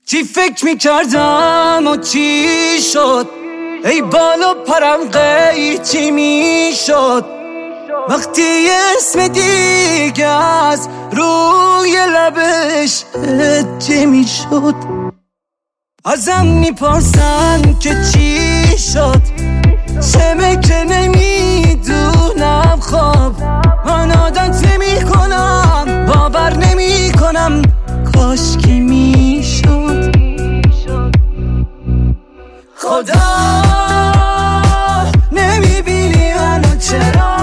چی فکر میکردم و چی شد، ای بالا پرم قیچی میشد وقتی اسم دیگه از روی لبش هجی میشد. ازم میپرسن که چی شد، چمه که نمیدونم. خب من عادت نمی کنم، باور نمی کنم، کاش که میشد. خدا نمیبینی منو چرا،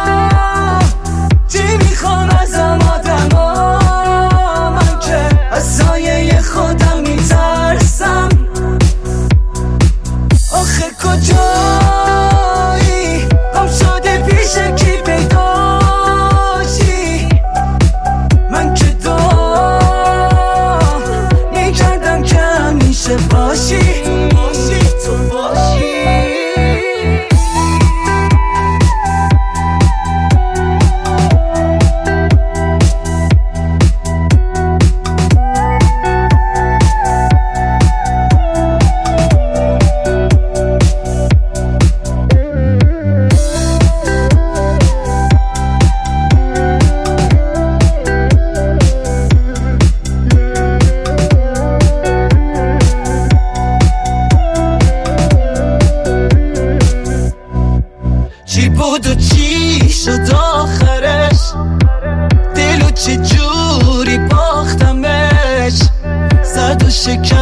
چی میخوام ازم آدما، من که از سایه خودم میترسم. آخه کجایی گم شده پیش کی پیداشی، من که دعا میکردم که همیشه باشی. چی بود و چی شد آخرش، دلو چه جوری باختمش، زد و شکن